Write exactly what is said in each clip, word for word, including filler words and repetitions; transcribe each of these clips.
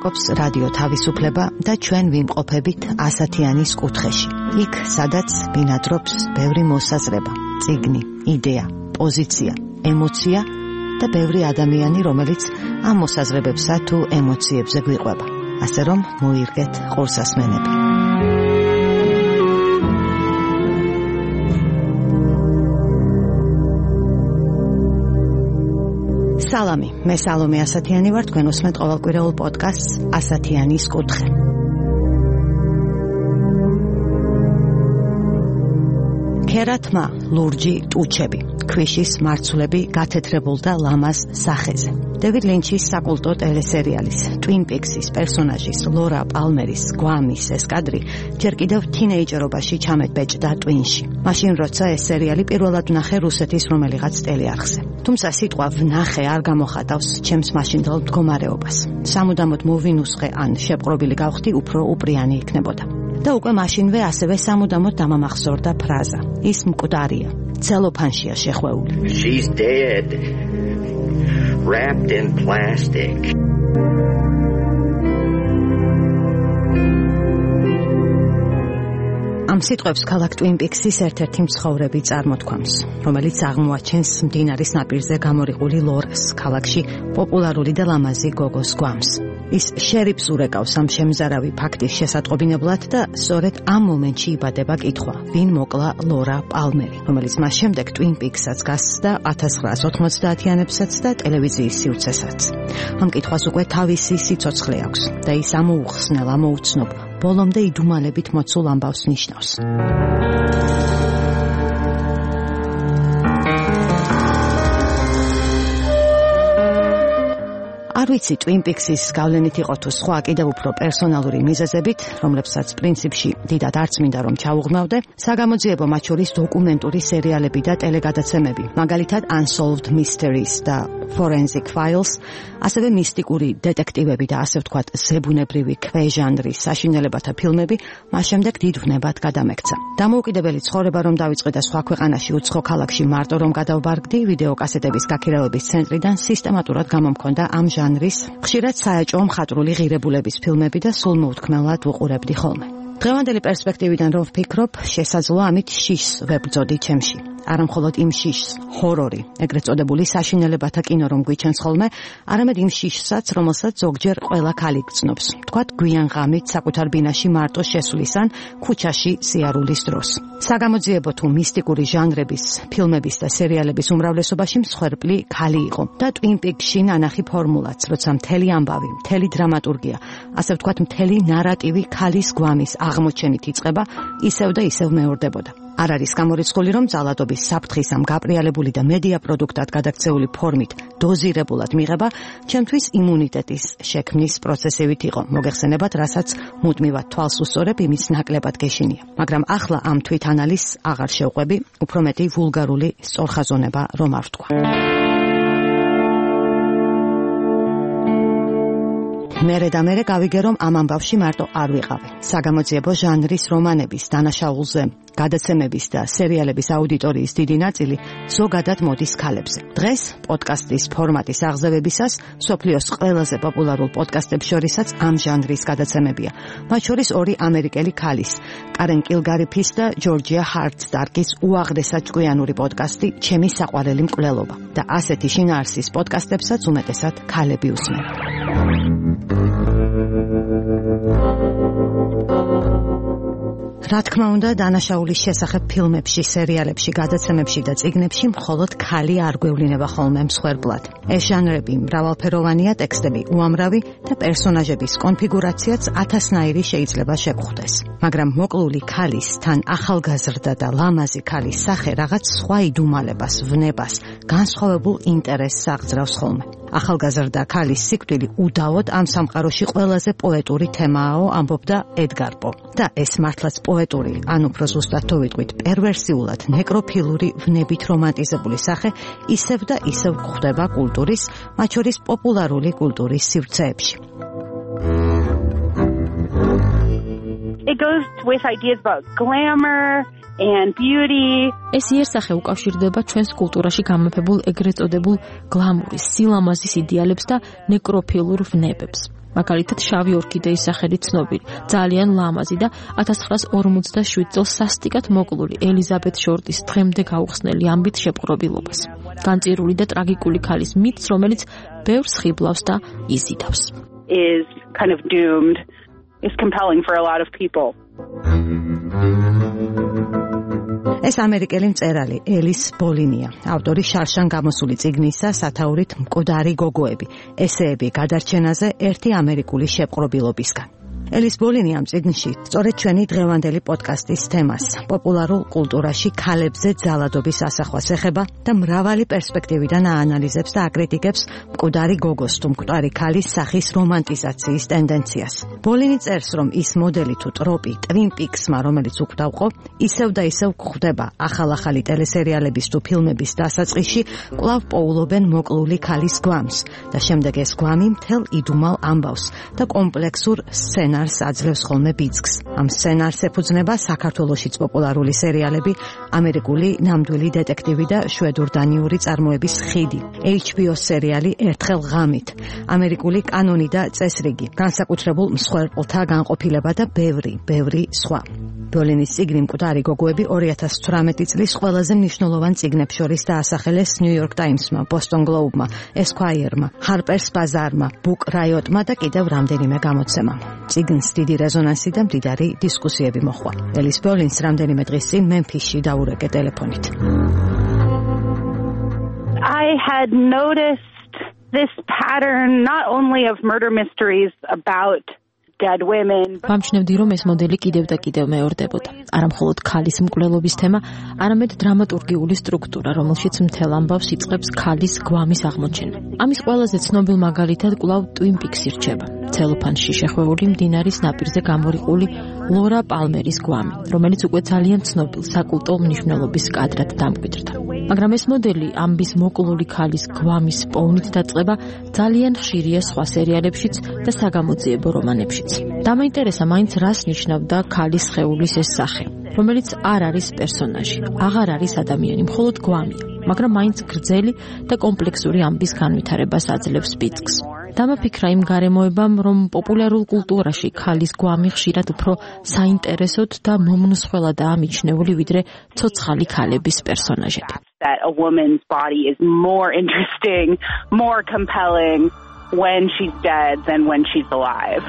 ლაპარაკობს რადიო თავისუფლება და ჩვენ ვიმყოფებით ასათიანის კუთხეში. იქ, სადაც ბინადრობს ბევრი მოსაზრება, წიგნი, იდეა, პოზიცია, ემოცია და ბევრი ადამიანი, რომელიც ამ მოსაზრებებსა თუ ემოციებზე გვიყვება. ასე რომ მოირგეთ ყურსასმენები. სალამი, მე სალომე ასათიანი ვარ, თქვენ უსმენთ ყოველკვირეულ პოდკასტს ასათიანის კუთხე. ქერათმა ლურჯი ტუჩები, ქვიშის მარცვლები გათეთრებულ და ლამაზ სახეზე. დევიდ ლინჩის საკულტო ტელესერიალის Twin Peaks-ის პერსონაჟის ლორა პალმერის გვამის ეს კადრი ჯერ კიდევ თინეიჯერობაში ჩამეტბეჭდა ტვინში. მაშინ როცა ეს სერიალი პირველად ვნახე რუსეთის რომელიღაც ტელეარხზე. თუმცა სიტყვა ვნახე არ გამოხატავს ჩემს მაშინდელ მდგომარეობას. სამუდამოდ მოვინუსხე ან შეპყრობილი გავხდი, უფრო უპრიანი იქნებოდა. და უკვე მაშინვე ასევე სამუდამოდ დამამახსოვრდა ფრაზა. ის მკვდარია, ცელოფანშია შეხვეული. She's dead. Wrapped in plastic. ამ სიტყვებს ქალაქ Twin Peaks-ის ერთ-ერთი მცხოვრები წარმოთქვამს, რომელიც აღმოაჩენს მდინარის ნაპირზე გამორიყული ლორას, ქალაქში პოპულარული და ლამაზი გოგოს გვამს. ის შერიფს ურეკავს ამ შემზარავი ფაქტის შესატყობინებლად და სწორედ ამ მომენტში იბადება კითხვა, ვინ მოკლა ლორა პალმერი, რომელიც მას შემდეგ Twin Peaks-საც გასცდა ათას ცხრაას ოთხმოცდაათიანებსაც და ტელევიზიის სივრცესაც. ამ კითხვას უკვე თავისი სიცოცხლე აქვს და ის ამოუხსნელ, ამოუცნობ, ბოლომდე იდუმალებით მოცულ ამბავს ნიშნავს. არ ვიცი Twin Peaks-ის გავლენით იყო თუ სხვა კიდევ უფრო პერსონალური მიზეზებით, რომლებსაც პრინციპში დიდად არც მინდა რომ ჩაუღრმავდე, საგამოძიებო მათ შორის დოკუმენტური სერიალები და ტელეგადაცემები, მაგალითად Unsolved Mysteries და Forensic Files, ასევე მისტიკური დეტექტივები და ასე ვთქვათ ზებუნებრივი ქვეჟანრის საშინელებათა ფილმები, მას შემდეგ დიდ ვნებად გადამექცა. დამოუკიდებელი ცხოვრება რომ დავიწყე და სხვა ქვეყანაში უცხო ქალაქში მარტო რომ გადავბარგდი, ვიდეოკასეტების გაქირავების ცენტრიდან სისტემატურად გამომქონდა ამ ჟანრის, ხშირად საეჭვო მხატვრული ღირებულების ფილმები და სულ მოუთქმელად ვუყურებდი ხოლმე. დღევანდელი პერსპექტივიდან რომ ვფიქრობ, შესაძლოა ამით შიშს ვებრძოდი ჩემში. არა მხოლოდ იმ შიშს, ჰორორი, ეგრეთ წოდებული საშინელებათა კინო რომ გვიჩენს ხოლმე, არამედ იმ შიშსაც, რომელსაც ზოგჯერ ყველა ქალი გწნობს. თქვათ გვიან ღამით საკუთარ ბინაში მარტო შესვლის ან ქუჩაში სიარულის დროს. საგამოძიებო თუ მისტიკური ჟანრების, ფილმების და სერიალების უმრავლესობაში მსხვერპლი ქალი იყო და Twin Peaks-ში ნანახი ფორმულაც, როცა მთელი ამბავი, მთელი დრამატურგია, ასე ვთქვათ მთელი ნარატივი ქალის გვამის აღმოჩენით იწყება, ისევ და ისევ მეორდებოდა. არ არის გამორიცხული, რომ ძალადობის საფრთხის ამ გაპრიალებული და მედია პროდუქტად გადაქცეული ფორმით დოზირებულად მიღება ჩემთვის იმუნიტეტის შექმნის პროცესივით იყო. მოგეხსენებათ, რასაც მუდმივად თვალს უსწორებ, იმის ნაკლებად გეშინია. მაგრამ ახლა ამ თვითანალიზს აღარ შევყვები, უფრო მეტი ვულგარული სწორხაზონება რომ არ ვთქვა. მერე და მერე გავიგე, რომ ამ ამბავში მარტო არ ვიყავი. საგამოძიებო ჟანრის რომანების, დანაშაულზე, გადაცემების და სერიალების აუდიტორიის დიდი ნაწილი ზოგადად მოდის ქალებზე. დღეს პოდკასტის ფორმატის აღზევებისას მსოფლიოს ყველაზე პოპულარულ პოდკასტებს შორისაც ამ ჟანრის გადაცემებია. მათ შორის ორი ამერიკელი ქალის, კარენ კილგარიფის და ჯორჯია ჰარტსტარკის უაღრესად ჭკვიანური პოდკასტი ჩემი საყვარელი მკვლელობა. და ასეთი შინაარსის პოდკასტებსაც უმეტესად ქალები უსმენ. რა თქმა უნდა, დანაშაულის შესახებ ფილმებში, სერიალებში, გადაცემებში და წიგნებში მხოლოდ ქალი არ გვევლინება ხოლმე მსხვერპლად. ეს ჟანრები მრავალფეროვანია, ტექსტები უამრავი და პერსონაჟების კონფიგურაციაც ათასნაირი შეიძლება შეგხვდეს. მაგრამ მოკლული ქალის, თან ახალგაზრდა და ლამაზი ქალის სახე რაღაც სხვა იდუმალებას, ვნებას, განსხვავებულ ინტერესს აღძრავს ხოლმე. ახალგაზრდა ქალის სიკვდილი უდავოდ ამ სამყაროში ყველაზე პოეტური თემააო, ამბობდა ედგარ პო. და ეს მართლაც პოეტური, ან უფრო ზუსტად თუ ვიტყვით, პერვერსიულად ნეკროფილური ვნებით რომანტიზებული სახე ისევ და ისევ გვხვდება კულტურის, მათ შორის პოპულარული კულტურის სივრცეებში. It goes with ideas about glamour and beauty. ეს იერსახე უკავშირდება ჩვენს კულტურაში გამეფებულ ეგრეთ წოდებულ გლამურის, სილამაზის იდეალებს და ნეკროფილურ ვნებებს. მაგალითად შავი ორქიდეის სახელით ცნობილი, ძალიან ლამაზი და ათას ცხრაას ორმოცდაშვიდ წელს სასტიკად მოკლული ელიზაბეთ შორტის დღემდე გაუხსნელი ამბით შეპყრობილობას. განწირული და ტრაგიკული ქალის მითს, რომელიც ბევრს ხიბლავს და იზიდავს. Is kind of doomed, is compelling for a lot of people. ეს ამერიკელი მწერალი ელის ბოლინია, ავტორი შარშან გამოსული წიგნისა სათაურით მკვდარი გოგოები, ესეები გადარჩენაზე ერთი ამერიკული შეპყრობილობისგან. ელის ბოლინი ამ წიგნში სწორედ ჩვენი დღევანდელი პოდკასტის თემას, პოპულარულ კულტურაში ქალებზე ძალადობის ასახვას ეხება და მრავალი პერსპექტივიდან აანალიზებს და აკრიტიკებს მკვდარი გოგოს თუ მკვდარი ქალის სახის რომანტიზაციის ტენდენციას. ბოლინი წერს, რომ ის მოდელი თუ ტროპი Twin Peaks-მა, რომელიც უკვდავყო, ისევ და ისევ გვხვდება ახალ-ახალი ტელესერიალების თუ ფილმების დასაწყისში, კვლავ პოულობენ მოკლული ქალის გვამს და შემდეგ ეს გვამი მთელ იდუმალ ამბავს და კომპლექსურ სცენარს აძლევს ხოლმე ბიძგს. ამ სცენარს ეფუძნება საქართველოშიც პოპულარული სერიალები, ამერიკული ნამდვილი დეტექტივი და შვედურ-დანიური წარმოების ხიდი, H B O სერიალი ერთხელ ღამით, ამერიკული კანონი და წესრიგი, განსაკუთრებულ მსხვერპლთა განყოფილება და ბევრი, ბევრი სხვა. ბოლინის წიგნი მკვდარი გოგოები ორი ათას ცხრამეტი წლის ყველაზე მნიშვნელოვან წიგნებს შორის დაასახელეს New York Times-მა, Boston Globe-მა, Esquire-მა, Harper's Bazaar-მა, Book Riot-მა და კიდევ რამდენიმე გამოცემამ. წიგნს დიდი რეზონანსი და მდიდარი დისკუსიები მოჰყვა. ელის ბოლინს რამდენიმე დღის წინ მემფისში დაურეკე ტელეფონით. I had noticed this pattern not only of murder mysteries about dead women. ვამჩნევდი, რომ ეს მოდელი კიდევ და კიდევ მეორდებოდა. არა მხოლოდ ქალის მკვლელობის თემა, არამედ დრამატურგიული სტრუქტურა, რომელშიც მთელ ამბავს იწყებს ქალის გვამის აღმოჩენა. ამის ყველაზე ცნობილ მაგალითად კვლავ Twin Peaks-ი რჩება. ცელოფანში შეხვეული მდინარის ნაპირზე გამორიყული ლორა პალმერის გვამი, რომელიც უკვე ძალიან ცნობილ საკულტო მნიშვნელობის კადრად დამკვიდრდა. მაგრამ ეს მოდელი ამბის მოკლული ქალის გვამის პოვნით დაწყება ძალიან ხშირია სხვა სერიალებშიც და საგამოძიებო რომანებშიც. დამაინტერესა მაინც რას ნიშნავდა ქალის სხეულის ეს სახე, რომელიც არ არის პერსონაჟი, აღარ არის ადამიანი, მხოლოდ გვამია, მაგრამ მაინც გრძელი და კომპლექსური ამბის განვითარებას აძლევს ბიძგს. დამაფიქრა იმ გარემოებამ, რომ პოპულარულ კულტურაში ქალის გვამი ხშირად უფრო საინტერესოდ და მომნუსხველადაა მიჩნეული, ვიდრე ცოცხალი ქალების პერსონაჟები. That a woman's body is more interesting, more compelling when she's dead than when she's alive.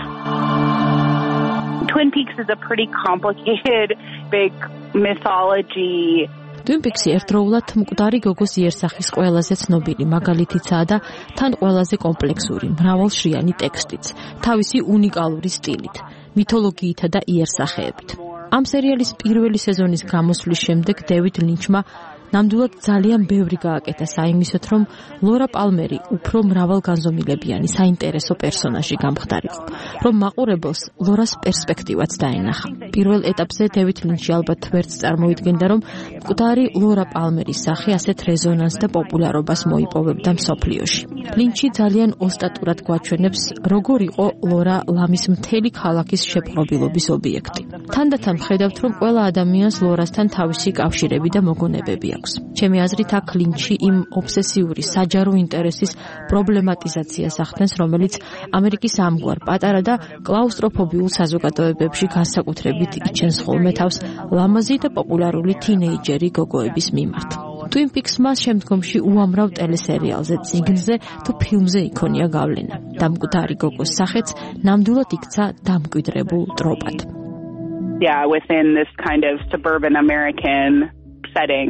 Twin Peaks is a pretty complicated, big mythology. Twin Peaks-ი ერთდროულად მკვდარი გოგოს იერსახის ყველაზე ცნობილი მაგალითიცაა და თან ყველაზე კომპლექსური, მრავალშრიანი ტექსტიც, თავისი უნიკალური სტილით, მითოლოგიითა და იერსახეებით. ამ სერიალის პირველი სეზონის გამოსვლის შემდეგ დევიდ ლინჩმა ნამდვილად ძალიან ბევრი გააკეთა საიმისოთ, რომ ლორა პალმერი უფრო მრავალგანზომილებიანი, საინტერესო პერსონაჟი გამხდარიყო, რომ მაყურებელს ლორას პერსპექტივაც დაენახა. პირველ ეტაპზე დევიდ ლინჩი ალბათ ვერც წარმოიდგენდა, რომ მკვდარი ლორა პალმერის სახე ასეთ რეზონანსს და პოპულარობას მოიპოვებდა მსოფლიოში. ლინჩი ძალიან ოსტატურად გვაჩვენებს, როგორ იყო ლორა ლამის მთელი ქალაქის შეპყრობილობის ობიექტი. თანდათან ხედავთ, რომ ყველა ადამიანს ლორასთან თავისი კავშირები და მოგონებები აქვს. ჩემი აზრით, აქ ლინჩი იმ ობსესიური საჯარო ინტერესის პრობლემატიზაციას ახდენს, რომელიც ამერიკის ამგვარ პატარა და კლაუსტროფობიულ საზოგადოებებში განსაკუთრებით იჩენს ხოლმე თავს ლამაზი და პოპულარული თინეიჯერი გოგოების მიმართ. Twin Peaks-მა შემდგომში უამრავ ტელესერიალზე, წიგნზე თუ ფილმზე იქონია გავლენა. და მკვდარი გოგოს სახეც ნამდვილად იქცა დამკვიდრებულ ტროპად. Yeah, within this kind of suburban American setting.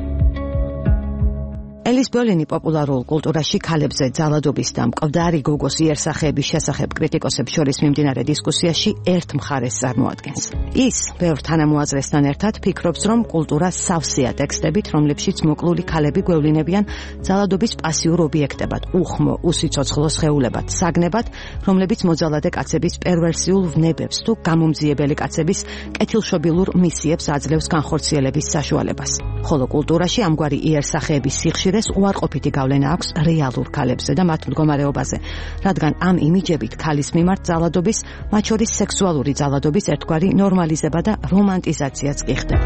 ელის ბოლინი პოპულარულ კულტურაში ქალებზე ძალადობის და მკვდარი გოგოს იერსახეების შესახებ კრიტიკოსებს შორის მიმდინარე დისკუსიაში ერთ მხარეს წარმოადგენს. ის ბევრ თანამოაზრესთან ერთად ფიქრობს, რომ კულტურა სავსეა ტექსტებით, რომლებშიც მოკლული ქალები გვევლინებიან ძალადობის პასიურ ობიექტებად, უხმო, უსიცოცხლო სხეულებად, საგნებად, რომლებიც მოძალადე კაცების პერვერსიულ ვნებებს თუ გამომძიებელი კაცების კეთილშობილურ მისიებს აძლევს განხორციელების საშუალებას. ხოლო კულტურაში ამგვარი იერსახეების სიხშირე ეს უარყოფითი გავლენა აქვს რეალურ ქალებზე და მათ მდგომარეობაზე, რადგან ამ იმიჯებით ქალის მიმართ ძალადობის, მათ შორის სექსუალური ძალადობის ერთგვარი ნორმალიზება და რომანტიზაციაც კი ხდება.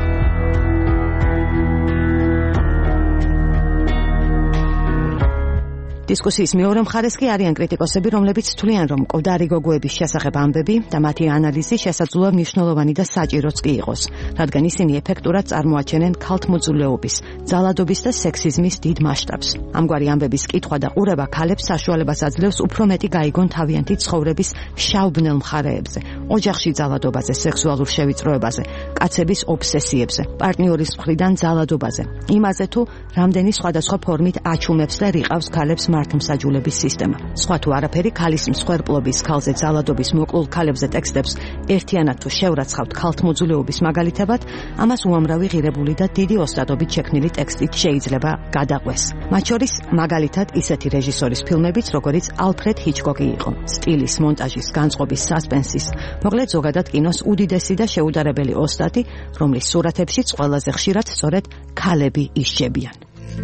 დისკუსიის მეორე მხარეს კი არიან კრიტიკოსები, რომლებიც თვლიან, რომ მკვდარი გოგოების შესახებ ამბები და მათი ანალიზი შესაძლოა მნიშვნელოვანი და საჭიროც კი იყოს, რადგან ისინი ეფექტურად წარმოაჩენენ ქალთმოძულეობის, ძალადობის და სექსიზმის დიდ მასშტაბს. ამგვარი ამბების კითხვა და ყურება ქალებს საშუალებას აძლევს უფრო მეტი გაიგონ თავიანთი ცხოვრების შავბნელ მხარეებზე, ოჯახში ძალადობაზე, სექსუალურ შევიწროებაზე, კაცების ობსესიებზე, პარტნიორის მხრიდან ძალადობაზე, იმაზე თუ რამდენი სხვადასხვა ფორმით აჩუმებს და რიყავს ქალებს მართლმსაჯულების სისტემა. სხვა თუ არაფერი, ქალის მსხვერპლობის, ქალზე ძალადობის მოკლულ ქალებზე ტექსტებს ერთიანად თუ შევრაცხავთ ქალთმოძულეობის მაგალითებად, ამას უამრავი ღირებული და დიდი ოსტატობით შექმნილი ტექსტით შეიძლება გადაყვეს. მათ შორის მაგალითად ისეთი რეჟისორის ფილმებიც, როგორიც ალფრედ ჰიჩკოკი იყო, სტილის, მონტაჟის, განწყობის, სასპენსის, მოკლედ ზოგადად კინოს უდიდესი და შეუდარებელი ოსტატი, რომლის სურათებშიც ყველაზე ხშირად სწორედ ქალები ისჯებიან.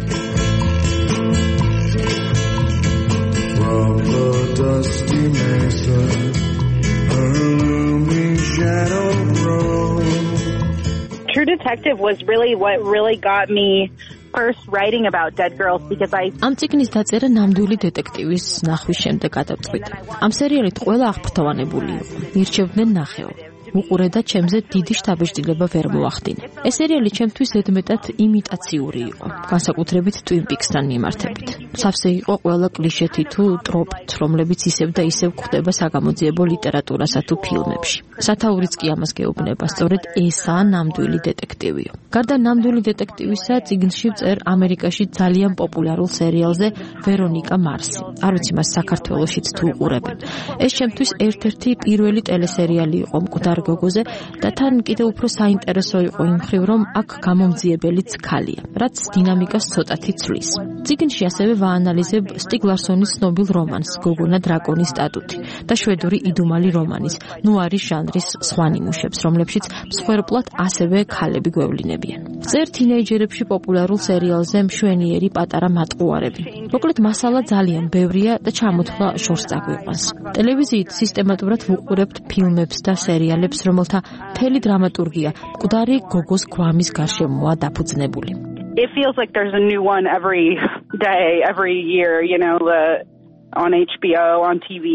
From the dusty mesa, a looming shadow grows. True Detective was really what really got me first writing about dead girls because I ამ წიგნის დაწერა ნამდვილი დეტექტივის ნახვის შემდეგ გადავწყვიტე. ამ სერიალით ყველა აღფრთოვანებული იყო. მირჩევდნენ ნახევ. უყურე და ჩემზე დიდი შთაბეჭდილება ვერ მოახდინე. ეს სერიალი ჩემთვის ზედმეტად იმიტაციური იყო, განსაკუთრებით Twin Peaks-თან მიმართებით. სავსე იყო ყველა კლიშეთი თუ ტროპით, რომლებიც ისევ და ისევ გვხვდება საგამოძიებო ლიტერატურასა თუ ფილმებში. სათაურიც კი ამას გეუბნება, სწორედ ესაა ნამდვილი დეტექტივიო. გარდა ნამდვილი დეტექტივისა, წიგნში წერ ამერიკაში ძალიან პოპულარულ სერიალზე ვერონიკა მარსი. არ ვიცი მას საქართველოშიც თუ უყურებენ. ეს ჩემთვის ერთ-ერთი პირველი ტელესერიალი იყო მკვდარ გოგოზე და თან კიდევ უფრო საინტერესო იყო იმ მხრივ, რომ აქ გამომძიებელიც ქალია, რაც დინამიკას ცოტათი ცვლის. წიგნში ასევე ვაანალიზებ სტიგ ლარსონის ცნობილ რომანს გოგონა დრაკონის სტატუთი და შვედური იდუმალი რომანის ნუარის ჟანრის სხვა ნიმუშებს, რომლებშიც მსხვერპლად ასევე ქალები გვევლინებიან. წერ თინეიჯერებში პოპულარულ სერიალზე მშვენიერი პატარა მატყუარები. მოკლედ მასალა ძალიან ბევრია და ჩამოთვლა შორს წაგვიყვანს. ტელევიზიით სისტემატურად ვუყურებთ ფილმებს და სერიალებს, რომელთა მთელი დრამატურგია მკვდარი გოგოს გვამის გარშემოა დაფუძნებული. It feels like there's a new one every day, every year, you know, uh, on H B O, on T V.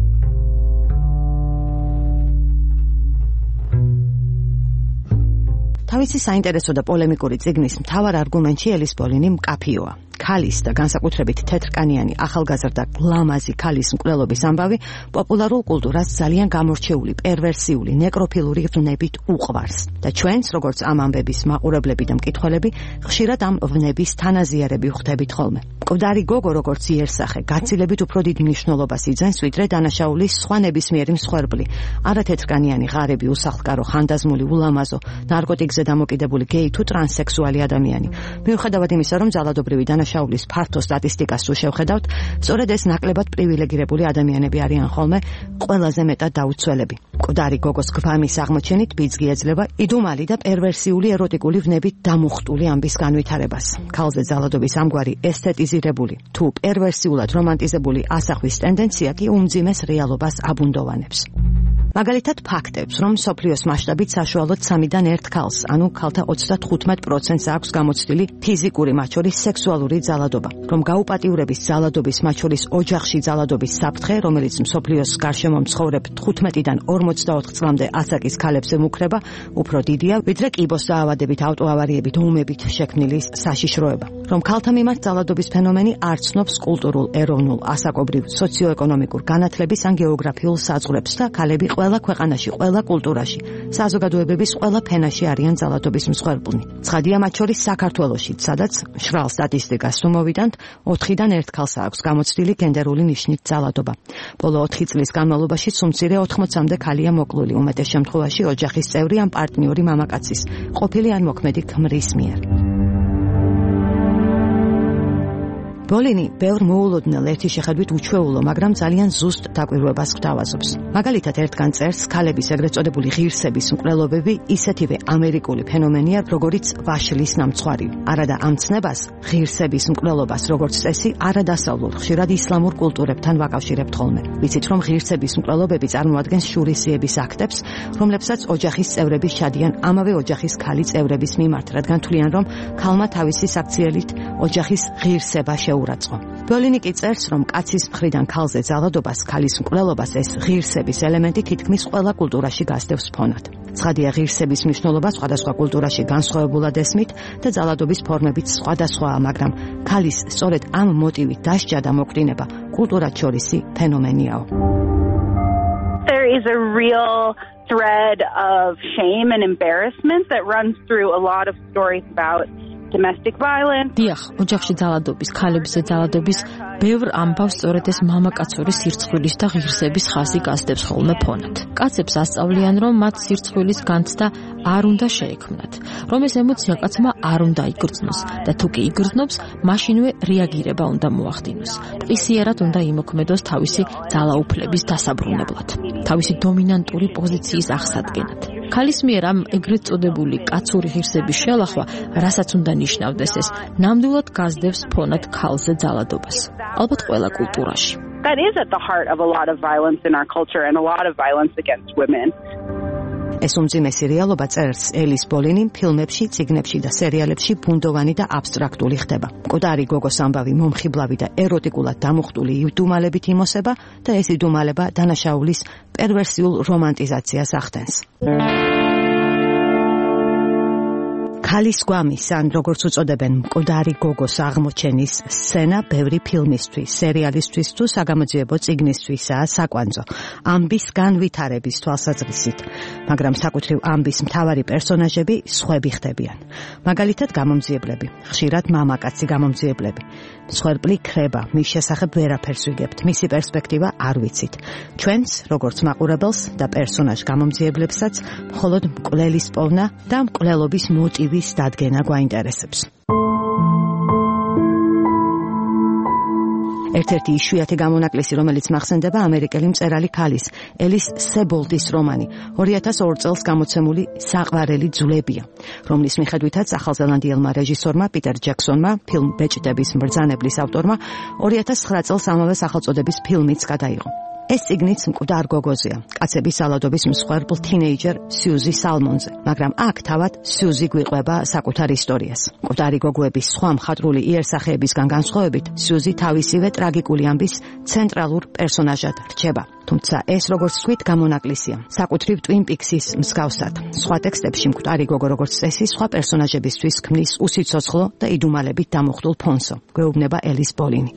თავისი საინტერესო და პოლემიკური წიგნის მთავარ არგუმენტი ელის პოლინი მკაფიოა. ქალის და განსაკუთრებით თეთრკანიანი ახალგაზრდა გლამაზი ქალის მკვლელობის ამბავი პოპულარულ კულტურას ძალიან გამორჩეული, პერვერსიული, ნეკროფილური ვნებით უყვარს. და ჩვენც, როგორც ამ ამბების მაყურებლები და მკითხველები, ხშირად ამ ვნების თანაზიარები ვხვდებით ხოლმე. მკვდარი გოგო, როგორც იერსახე, გაცილებით უფრო დიდ მნიშვნელობას იძენს, ვიდრე დანაშაულის სხვა ნებისმიერი მსხვერპლი. არათეთრკანიანი ღარები, უსახლკარო, ხანდაზმული, ულამაზო, ნარკოტიკზე დამოკიდებული გეი თუ ტრანსსექსუალი ადამიანი. მიუხედავად იმისა, რომ ძალადობრივი დანაშაულის ფართო სტატისტიკას თუ შევხედავთ, სწორედ ეს ნაკლებად პრივილეგირებული ადამიანები არიან ხოლმე ყველაზე მეტად დაუცველები. მკვდარი გოგოს გვამის აღმოჩენით ბიძგი ეძლევა იდუმალი და პერვერსიული ეროტიკული ვნებით დამუხტული ამბის განვითარებას. ქალზე ძალადობის ამგვარი ესთეტიზირებული თუ პერვერსიულად რომანტიზებული ასახვის ტენდენცია კი უმძიმეს რეალობას აბუნდოვანებს. მაგალითად ფაქტებს, რომ სოფლიოს მასშტაბით საშუალოდ სამიდან ერთ ქალს, ანუ ქალთა ოცდათხუთმეტ პროცენტს აქვს გამოცდილი ფიზიკური, მათ შორის სექსუალური ძალადობა, რომ გაუპატიურების ძალადობის, მათ შორის ოჯახში ძალადობის საფრთხე, რომელიც მსოფლიოს გარშემო მცხოვრებ თხუთმეტიდან ორმოცდაოთხ წლამდე ასაკის ქალებზე მუქრება, უფრო დიდია, ვიდრე კიბოს დაავადებით, ავტოავარიებით, ომებით შექმნილი საშიშროება. რომ ქალთა მიმართ ძალადობის ფენომენი არ ცნობს კულტურულ, ეროვნულ, ასაკობრივ, სოციოეკონომიკურ განათლების ან გეოგრაფიულ საზღვრებს და ქალები ყველა ქვეყანაში, ყველა კულტურაში, საზოგადოებების ყველა ფენაში არიან ძალადობის მსხვერპლნი. ცხადია მათ შორის საქართველოშიც, სადაც მშრალ სტატისტიკას თუ მოვიდანთ, ოთხიდან ერთ ქალს აქვს გამოცდილი გენდერული ნიშნით ძალადობა. ბოლო ოთხი წლის განმავლობაში სუმცირე ოთხმოცამდე ქალია მოკლული, უმეტეს შემთხვევაში ოჯახის წევრი ან პარტნიორი მამაკაცის, ყოფილი ან მოქმედი ქმრის მიერ. ბოლინი ბევრ მოულოდნელ ერთი შეხედვით უჩვეულო, მაგრამ ძალიან ზუსტ დაკვირვებას გვთავაზობს. მაგალითად, ერთგან წერს, ქალების ეგრეთ წოდებული ღირსების მკვლელობები ისეთივე ამერიკული ფენომენია, როგორიც ვაშლის ნამცხვარი. არადა ამ ცნებას, ღირსების მკვლელობას, როგორც წესი, არადასავლურ, ხშირად ისლამურ კულტურებთან ვაკავშირებთ ხოლმე. ვიცით, რომ ღირსების მკვლელობები წარმოადგენს შურისიების აქტებს, რომლებსაც ოჯახის წევრები შადიან ამავე ოჯახის ქალი წევრების მიმართ, რადგან თვლიან, რომ ქალმა თავისი საქციელით ოჯახის ღირსება შეურაცხო. ბოლინი კი წერს, რომ კაცის მხრიდან ქალზე ძალადობას, ქალის მკვლელობას ეს ღირსების ელემენტი თითქმის ყველა კულტურაში გასდევს ფონად. ცხადია, ღირსების მნიშვნელობა სხვადასხვა კულტურაში განსხვავებულად ესმით და ძალადობის ფორმებიც სხვადასხვაა, მაგრამ ქალის სწორედ ამ მოტივით დასჯა და მოკვდინება კულტურად შორისი ფენომენიაო. There is a real thread of shame and embarrassment that runs through a lot of stories about domestic violence. დიახ, ოჯახში ძალადობის, ქალებზე ძალადობის ბევრ ამბავს სწორედ ეს მამაკაცური სირცხვილის და ღირსების ხაზი გასდევს ხოლმე ფონად. კაცებს ასწავლიან, რომ მათ სირცხვილის განცდა არ უნდა შეექმნათ, რომ ეს ემოცია კაცმა არ უნდა იგრძნოს და თუ კი იგრძნობს, მაშინვე რეაგირება უნდა მოახდინოს. მყისიერად უნდა იმოქმედოს თავისი ძალაუფლების დასაბრუნებლად, თავისი დომინანტური პოზიციის აღსადგენად. ქალის მიერ ამ ეგრეთ წოდებული კაცური ღირსების შელახვა, რასაც უნდა ნიშნავდეს ეს, ნამდვილად გასდევს ფონად ქალზე ძალადობას. ალბათ ყველა კულტურაში. That is at the heart of a lot of violence in our culture and a lot of violence against women. ეს უმძიმესი რეალობა წერს ელის ბოლინი ფილმებში, წიგნებში და სერიალებში ბუნდოვანი და აბსტრაქტული ხდება. მკვდარი გოგოს ამბავი მომხიბლავი და ეროტიკულად დამუხტული იდუმალებით იმოსება და ეს იდუმალება დანაშაულის პერვერსიულ რომანტიზაციას ახდენს. ქალის გვამის, ან როგორც უწოდებენ, მკვდარი გოგოს აღმოჩენის სცენა ბევრი ფილმისთვის, სერიალისთვის თუ საგამოძიებო წიგნისთვისაა საკვანძო, ამბის განვითარების თვალსაზრისით, მაგრამ საკუთრივ ამბის მთავარი პერსონაჟები სხვები ხდებიან. მაგალითად, გამომძიებლები, ხშირად მამაკაცი გამომძიებლები. მსხვერპლი ქრება, მის შესახებ ვერაფერს ვიგებთ, მისი პერსპექტივა არ ვიცით. ჩვენც, როგორც მაყურებელს და პერსონაჟ გამომძიებლებსაც, მხოლოდ მკვლელის პოვნა და მკვლელობის მოტივის დადგენა გვაინტერესებს. ერთ-ერთი იშვიათი გამონაკლისი, რომელიც მახსენდება ამერიკელი მწერალი ქალის, ელის სებოლდის რომანი, ორი ათას ორ წელს გამოცემული საყვარელი ძვლებია, რომლის მიხედვითაც ახალზელანდიელმა რეჟისორმა პიტერ ჯექსონმა, ფილმ ბეჭდების მბრძანებლის ავტორმა, ორი ათას ცხრა წელს ამავე სახელწოდების ფილმიც გადაიღო. ეს წიგნიც მკვდარ გოგოზეა, კაცების ძალადობის მსხვერპლ თინეიჯერ სიუზი სალმონზე, მაგრამ აქ თავად სიუზი გვიყვება საკუთარ ისტორიას. მკვდარი გოგოების სხვა მხატვრული იერსახეებისგან განსხვავებით, სიუზი თავისივე ტრაგიკული ამბის ცენტრალურ პერსონაჟად რჩება. თუმცა ეს, როგორც ვთქვით, გამონაკლისია, საკუთრივ ტვინ პიქსის მსგავსად. სხვა ტექსტებში მკვდარი გოგო, როგორც წესი, სხვა პერსონაჟებისთვის ქმნის უსიცოცხლო და იდუმალებით დამუხტულ ფონსო, გვეუბნება ელის ბოლინი.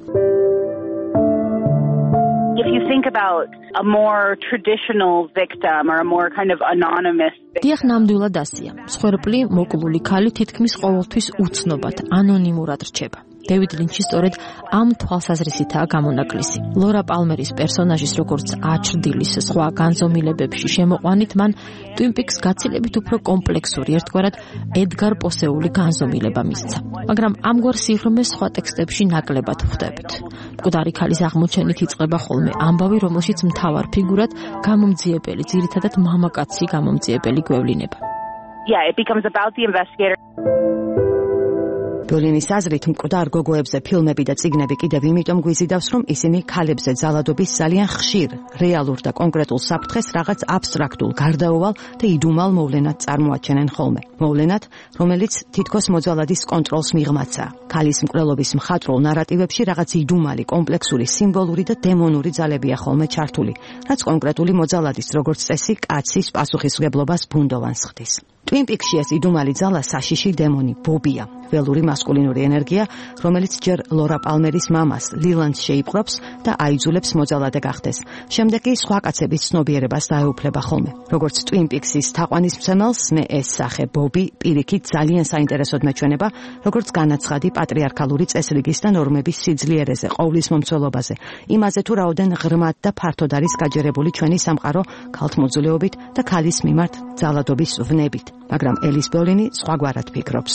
If you think about a more traditional victim or a more kind of anonymous victim. დიახ, ნამდვილად ასია. მსხვერპლი მოკლული ქალი თითქმის ყოველთვის უცნობად, ანონიმურად რჩება. დევიდ ლინჩი სწორედ ამ თვალსაზრისითაა გამონაკლისი. ლორა პალმერის პერსონაჟის როგორც აჩრდილის სხვა განზომილებებში შემოყვანით, მან ტვინ პიკს გაცილებით უფრო კომპლექსური, ერთგვარად ედგარ პოსეული განზომილება მისცა. მაგრამ ამგვარ სიღრმეს სხვა ტექსტებში ნაკლებად ვხვდებით. მკვდარი ქალის აღმოჩენით იწყება ხოლმე ამბავი, რომელშიც მთავარ ფიგურად გამომძიებელი, ძირითადად მამაკაცი გამომძიებელი გვევლინება. Yeah, it becomes about the investigator. ბოლინის აზრით, მკვდარ გოგოებზე ფილმები და წიგნები კიდევ იმიტომ გვიზიდავს, რომ ისინი ქალებზე ძალადობის ძალიან ხშირ, რეალურ და კონკრეტულ საფრთხეს რაღაც აბსტრაქტულ, გარდაუვალ და იდუმალ მოვლენად წარმოაჩენენ ხოლმე. მოვლენად, რომელიც თითქოს მოძალადის კონტროლს მიღმაცაა. ქალის მკვლელობის მხატვრულ ნარატივებში რაღაც იდუმალი, კომპლექსური, სიმბოლური და დემონური ძალებია ხოლმე ჩართული, რაც კონკრეტული მოძალადის, როგორც წესი, კაცის პასუხისმგებლობას ბუნდოვანს ხდის. ტვინ პიქსში ეს იდუმალი ძალა საშიში დემონი ბობია, ველური მასკულინური ენერგია, რომელიც ჯერ ლორა პალმერის მამას ლილანდს შეიპყრობს და აიძულებს მოძალადე გახდეს. შემდეგ კი სხვა კაცების ცნობიერებას დაეუფლება ხოლმე. როგორც ტვინ პიქსის თაყვანისმცემელს, მე ეს სახე ბობი პირიქით ძალიან საინტერესოდ მეჩვენება, როგორც განაცხადი პატრიარქალური წესრიგის და ნორმების სიძლიერეზე, ყოვლის მომცველობაზე, იმაზე თუ რაოდენ ღრმად და ფართოდ არის გაჯერებული ჩვენი სამყარო ქალთმოძულეობით და ქალის მიმართ ძალადობის ვნებით. მაგრამ ელის ბოლინი სხვაგვარად ფიქრობს.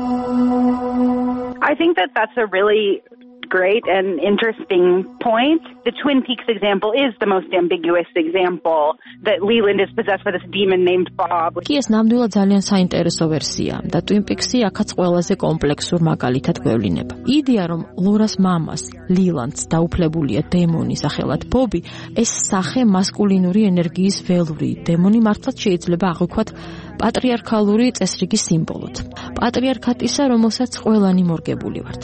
I think that that's a really great and interesting point. The Twin Peaks example is the most ambiguous example, that Leland is possessed by this demon named Bob. კი ეს ნამდვილად ძალიან საინტერესო ვერსია და Twin Peaks-ი აქაც ყველაზე კომპლექსურ მაგალითად გვევლინება. იდეა, რომ ლორას მამას ლილანდს დაუფლებულია დემონი სახელად ბობი, ეს სახე მასკულინური ენერგიის ველური დემონი მართლაც შეიძლება აღვიქვათ პატრიარქალური წესრიგის სიმბოლოდ. პატრიარქატისა, რომელსაც ყველანი მორგებული ვართ.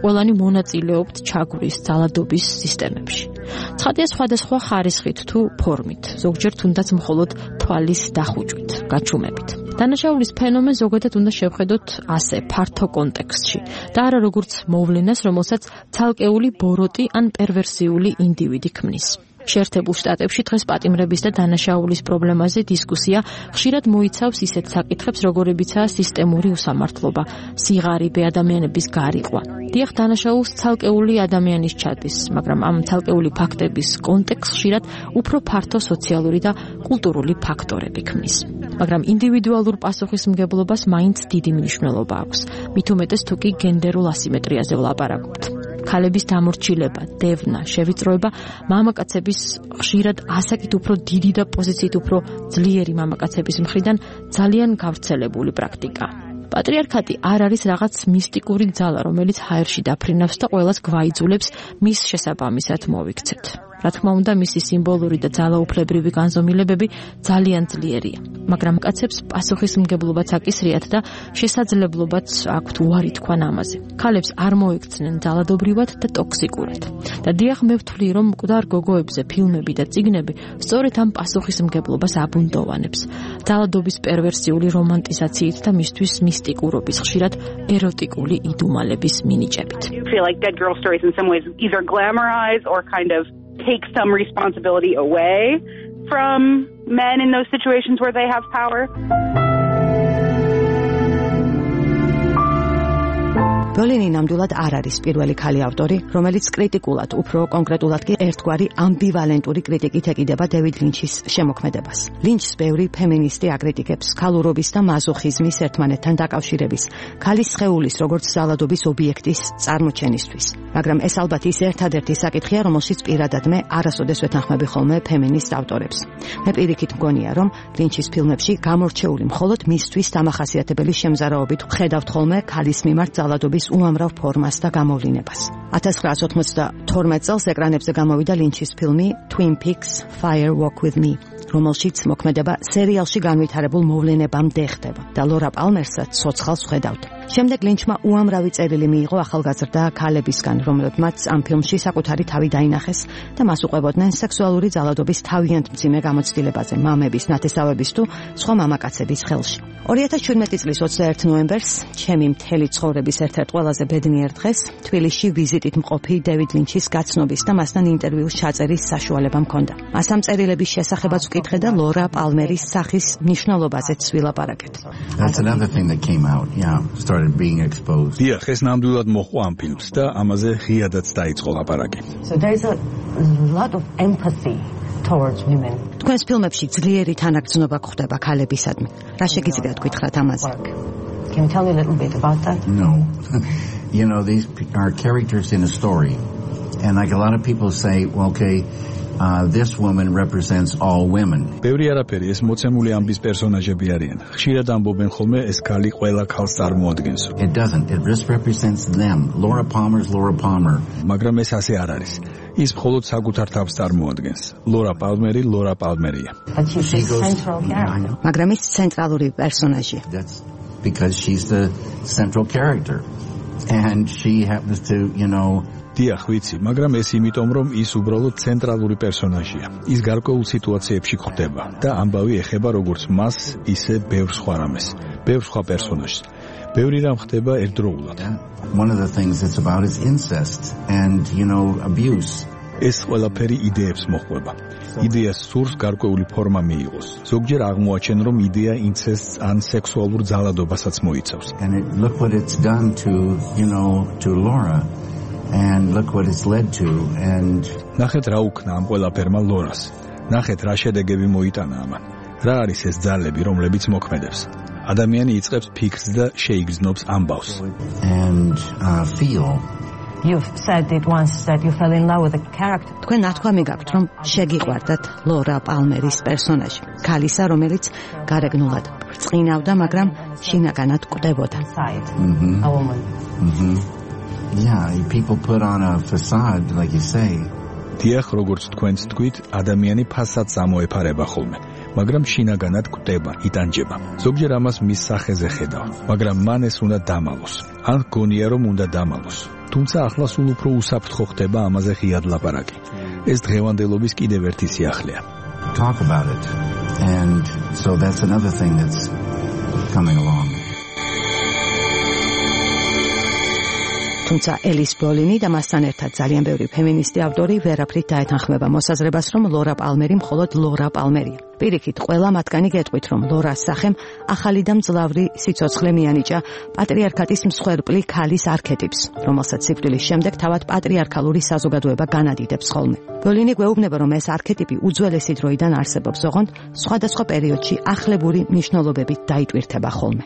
ყველანი მონაწილეობთ ჩაგვრის ძალადობის სისტემებში. ცხადია სხვადასხვა ხარისხით თუ ფორმით, ზოგჯერ თუნდაც მხოლოდ თვალის დახუჭვით, გაჩუმებით. დანაშაულის ფენომენს ზოგადად უნდა შევხედოთ ასე ფართო კონტექსტში და არა როგორც მოვლენას, რომელსაც ცალკეული ბოროტი ან პერვერსიული ინდივიდი ქმნის. შეერთებულ შტატებში დღეს პატიმრების და დანაშაულის პრობლემაზე დისკუსია ხშირად მოიცავს ისეთ საკითხებს, როგორებიცაა სისტემური უსამართლობა, სიღარიბე, ადამიანების გარიყვა. დიახ, დანაშაულს ცალკეული ადამიანის ჩადის, მაგრამ ამ ცალკეული ფაქტების კონტექსტ ხშირად უფრო ფართო სოციალური და კულტურული ფაქტორები ქმნის. მაგრამ ინდივიდუალურ პასუხისმგებლობას მაინც დიდი მნიშვნელობა აქვს, მით უმეტეს თუ კი გენდერულ ასიმეტრიაზე ვლაპარაკობთ. ქალების დამორჩილება, დევნა, შევიწროება მამაკაცების ხშირად ასაკით უფრო დიდი და პოზიციით უფრო ძლიერი მამაკაცების მხრიდან ძალიან გავრცელებული პრაქტიკა. პატრიარქატი არ არის რაღაც მისტიკური ძალა, რომელიც ჰაერში დაფრინავს და ყველას გვაიძულებს მის შესაბამისად მოვიქცეთ. რა თქმა უნდა, მისი სიმბოლური და ძალაუფლებრივი განზომილებები ძალიან ძლიერია, მაგრამ კაცებს პასუხისმგებლობაც აკისრიათ და შესაძლებლობაც აქვთ უარი თქვან ამაზე. ქალებს არ მოიქცნენ ძალადობრივად და ტოქსიკურად. და დიახ, მე ვთვლი, რომ მკვდარ გოგოებზე ფილმები და წიგნები სწორედ ამ პასუხისმგებლობას აბუნდოვანებს. ძალადობის პერვერსიული რომანტიზაციით და მისთვის მისტიკურობის, ხშირად ეროტიკული იდუმალების მინიჭებით. I feel like Dead Girl Stories in some ways either glamorize or kind of take some responsibility away from men in those situations where they have power. ბოლინი ნამდვილად არ არის პირველი ქალი ავტორი, რომელიც კრიტიკულად, უფრო კონკრეტულად კი ერთგვარი ამბივალენტური კრიტიკით ეკიდება დევიდ ლინჩის შემოქმედებას. ლინჩს ბევრი ფემინისტი აკრიტიკებს ქალურობის და მაზოხიზმის ერთმანეთთან დაკავშირების, ქალის სხეულის როგორც ძალადობის ობიექტის წარმოჩენისთვის. მაგრამ ეს ალბათ ის ერთადერთი საკითხია, რომელშიც პირადად მე არასოდეს ვეთანხმები ხოლმე ფემინისტ ავტორებს. მე პირიქით მგონია, რომ ლინჩის ფილმებში გამორჩეული მხოლოდ მისთვის დამახასიათებელი შემზარავობით ხედავთ ხოლმე ქალის მიმართ ძალადობის უამრავ ფორმას და გამოვლინებას. ათას ცხრაასი ოცდათორმეტ წელს ეკრანებზე გამოვიდა ლინჩის ფილმი Twin Peaks: Fire Walk with Me, რომელშიც მოქმედება სერიალში განვითარებულ მოვლენებამდე ხდება და ლორა პალმერსაც ცოცხალს ხედავთ. შემდეგ ლინჩმა უამრავი წერილი მიიღო ახალგაზრდა ქალებისგან, რომლებმაც ამ ფილმში საკუთარი თავი დაინახეს და მას უყვებოდნენ სექსუალური ძალადობის თავიანთ მძიმე გამოცდილებაზე, მამების, ნათესავების თუ სხვა მამაკაცების ხელში. ორი ათას შვიდმეტი წლის ოცდაერთი ნოემბერს, ჩემი მთელი ცხოვრების ერთ-ერთ ყველაზე ბედნიერ დღეს, თბილისში ვიზიტით მყოფი დევიდ ლინჩის გაცნობის და მასთან ინტერვიუს ჩაწერის საშუალება მქონდა. მას ამ წერილების შესახებაც ვკითხე და ლორა პალმერის სახის მნიშვნელობაზეც ვილაპარაკეთ. That's another thing that came out, yeah, started being exposed. დიახ, ეს ნამდვილად მოჰყვა ამ ფილმს და ამაზე ღიადაც დაიწყო ლაპარაკი. So there's a lot of empathy towards women. თქვენს ფილმებში ძლიერი თანაგრძნობა გვხდება ქალებისადმი. რა შეგიძლიათ გითხრათ ამაზე? Can you tell me a little bit about that? No. You know, these are characters in a story. And like a lot of people say, well, okay, uh, this woman represents all women. ბევრი არაფერი, ეს მოცემული ამბის პერსონაჟები არიან. ხშირად ამბობენ ხოლმე, ეს ქალი ყველა ქალს წარმოადგენს. It doesn't. It just represents them. Laura Palmer's Laura Palmer. მაგრამ ეს ასე არ არის. ის მხოლოდ საკუთარ თავს წარმოადგენს. ლორა პალმერი, ლორა პალმერია. But she's She the goes- central Yeah, I character. know. მაგრამ ის ცენტრალური პერსონაჟია. That's because she's the central character. And she happens to, you know, დიახ, ვიცი, მაგრამ ეს იმიტომ, რომ ის უბრალოდ ცენტრალური პერსონაჟია. ის გარკვეულ სიტუაციებში გვხდება და ამბავი ეხება როგორც მას, ისე ბევრ სხვა რამეს, ბევრ სხვა პერსონაჟს. ბევრი რამ ხდება ერთდროულად. one of the things it's about is incest and, you know, abuse. ეს ყველაფერი იდეებს მოჰყვება. იდეას სურს გარკვეული ფორმა მიიღოს. ზოგჯერ აღმოაჩენ, რომ იდეა ინცესტს ან სექსუალურ ძალადობასაც მოიცავს. And it, look what it's done to, you know, to Laura. And look what it's led to. And ნახეთ რა უქნა ამ ყველაფერმა ლორას. ნახეთ რა შედეგები მოიტანა ამან. რა არის ეს ძალები, რომლებიც მოქმედებს? ადამიანი იწყებს ფიქრს და შეიგრძნობს ამბავს. and uh, feel. You've said it once that you fell in love with the character. თქვენ ნათქვამი გაქვთ, რომ შეგიყვარდათ ლორა პალმერის პერსონაჟი, ქალისა, რომელიც გარეგნულად ბრწყინავდა, მაგრამ შინაგანად კვდებოდა. Inside Mhm. a woman. Mhm. Yeah, people put on a facade, like you say. დიახ, როგორც თქვენც თქვით, ადამიანი ფასადს ამოეფარება ხოლმე, მაგრამ შინაგანად კვდება, იტანჯება. ზოგჯერ ამას მის სახეზე ხედავ, მაგრამ მან ეს უნდა დამალოს. ან გონია, რომ უნდა დამალოს. თუმცა ახლა სულ უფრო უსაფრთხო ხდება ამაზე ღიად ლაპარაკი. ეს დღევანდელობის კიდევ ერთი სიახლეა. Talk about it. And so that's another thing that's coming along. თუმცა ელის ბოლინი და მასთან ერთად ძალიან ბევრი ფემინისტი ავტორი ვერაფრით დაეთანხმება მოსაზრებას, რომ ლორა პალმერი მხოლოდ ლორა პალმერია. პირიქით, ყველა მათგანი გეტყვით, რომ ლორას სახემ ახალი და მძლავრი სიცოცხლე მიანიჭა პატრიარქატის მსხვერპლი ქალის არქეტიპს, რომელსაც სიკვდილის შემდეგ თავად პატრიარქალური საზოგადოება განადიდებს ხოლმე. ბოლინი გვეუბნება, რომ ეს არქეტიპი უძველესი დროიდან არსებობს, ოღონდ სხვადასხვა პერიოდში ახლებური მნიშვნელობებით დაიტვირთება ხოლმე.